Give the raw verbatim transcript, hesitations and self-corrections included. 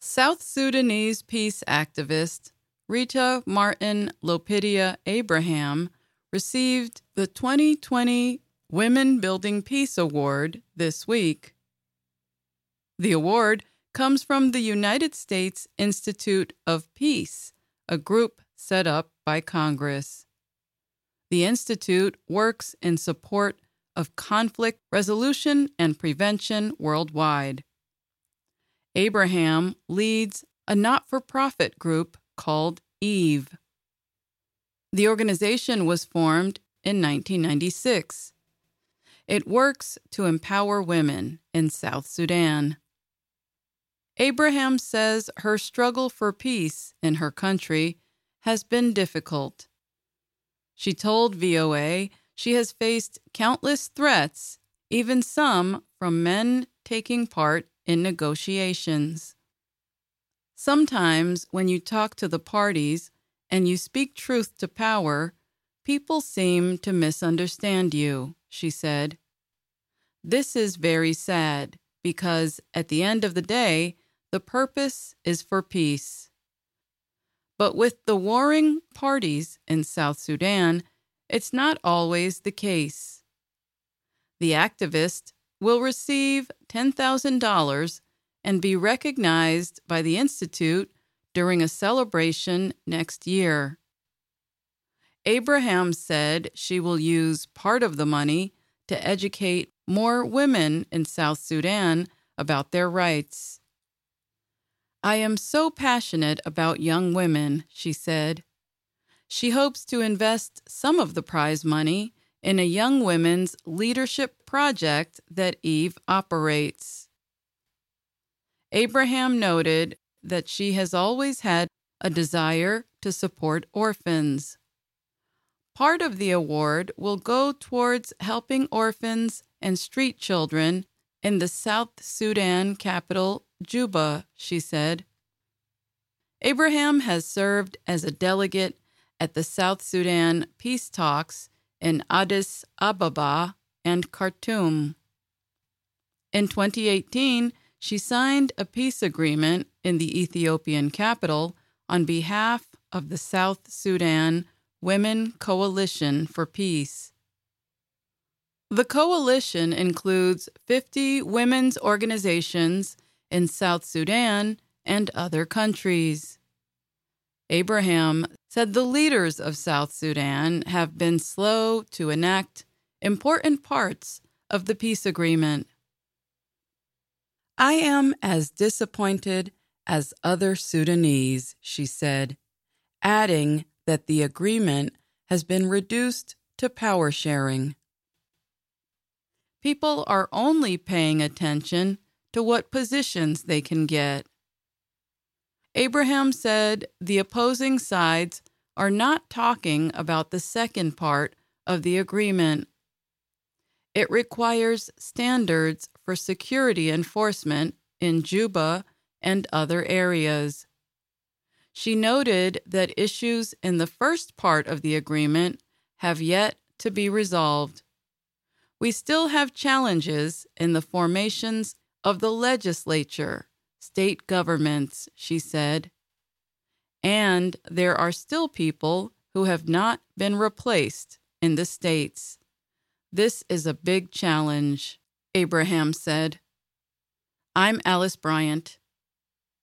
South Sudanese peace activist Rita Martin Lopidia Abraham received the twenty twenty Women Building Peace Award this week. The award comes from the United States Institute of Peace, a group set up by Congress. The institute works in support of conflict resolution and prevention worldwide. Abraham leads a not-for-profit group called EVE. The organization was formed in nineteen ninety-six. It works to empower women in South Sudan. Abraham says her struggle for peace in her country has been difficult. She told V O A she has faced countless threats, even some from men taking part in negotiations. Sometimes when you talk to the parties and you speak truth to power, people seem to misunderstand you, she said. This is very sad because at the end of the day, the purpose is for peace. But with the warring parties in South Sudan, it's not always the case. The activist will receive ten thousand dollars and be recognized by the Institute during a celebration next year. Abraham said she will use part of the money to educate more women in South Sudan about their rights. I am so passionate about young women, she said. She hopes to invest some of the prize money in a young women's leadership project that EVE operates. Abraham noted that she has always had a desire to support orphans. Part of the award will go towards helping orphans and street children in the South Sudan capital, Juba, she said. Abraham has served as a delegate at the South Sudan peace talks in Addis Ababa and Khartoum. In twenty eighteen, she signed a peace agreement in the Ethiopian capital on behalf of the South Sudan Women Coalition for Peace. The coalition includes fifty women's organizations in South Sudan and other countries. Abraham said the leaders of South Sudan have been slow to enact important parts of the peace agreement. I am as disappointed as other Sudanese, she said, adding that the agreement has been reduced to power sharing. People are only paying attention to what positions they can get. Abraham said the opposing sides are not talking about the second part of the agreement. It requires standards for security enforcement in Juba and other areas. She noted that issues in the first part of the agreement have yet to be resolved. We still have challenges in the formations of the legislature, state governments, she said. And there are still people who have not been replaced in the states. This is a big challenge, Abraham said. I'm Alice Bryant.